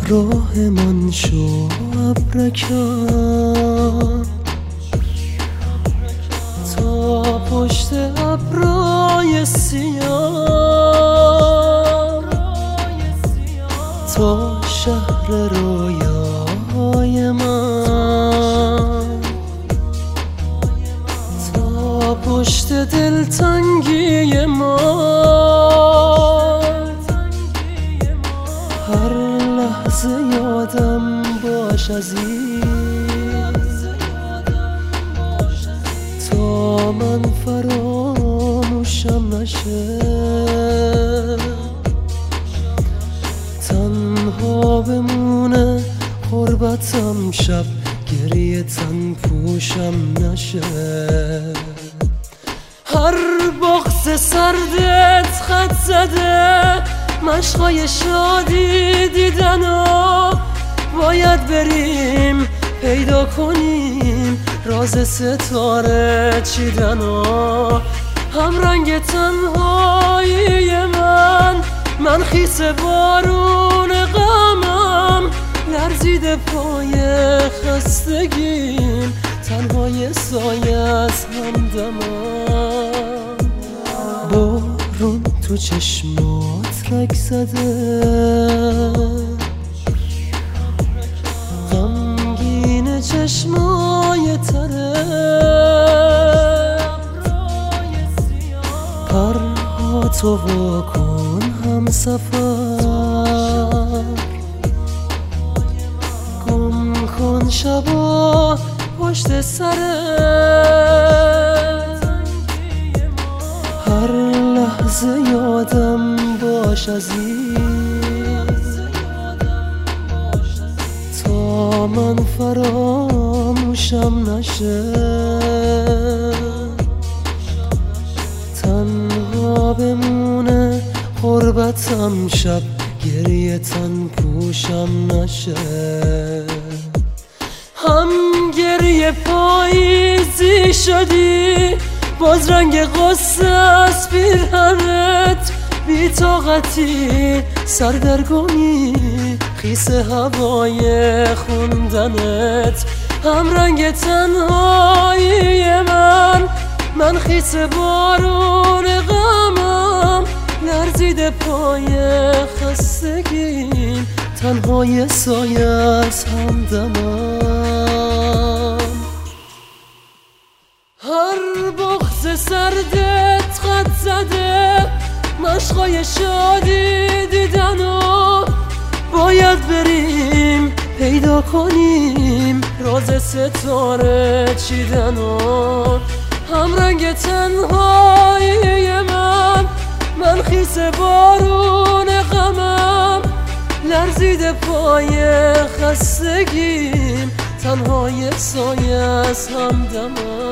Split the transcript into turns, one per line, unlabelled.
همراهمان شو ابرکم تا پشت ابرای سیاه، تا شهر رویای من، تا پشت دلتنگی ما. هر لحظه یادم باش عزیز، تا من فراموشم نشه. تنها بمونه غربتم شب، گریه تن پوشم نشه. هر بغض سردت خط زده، مشقای شادی دیدن و باید بریم پیدا کنیم راز ستاره چیدن و هم رنگ تنهایی من خیس بارون غمم لرزیده پای خستگیم، تنهای سایه از همدمم. بارون تو چشمات رگ زده، غمگین چشمای تره، پرهاتو واکن هم سفر، گم کن شبا پشت سرت. هر لحظه یادم باش عزیز، تا من فراموشم نشه. تنها بمونه غربتم شب، گریه تن پوشم نشه. هم گریه پاییزی شدی، باز رنگ غصه از پیرهنت، بی طاقتی سردرگمی خیس هوای خوندنت. هم رنگ تنهایی من خیس بارون غمم لرزیده پای خستگیم، تنهای سایه از همدمم. هر بغض سردت خط زده، مشقای شادی دیدن و باید بریم پیدا کنیم راز ستاره چیدن و هم رنگ تنهایی من خیس بارون غمم لرزیده پای خستگیم، تنهای سایه از همدمم.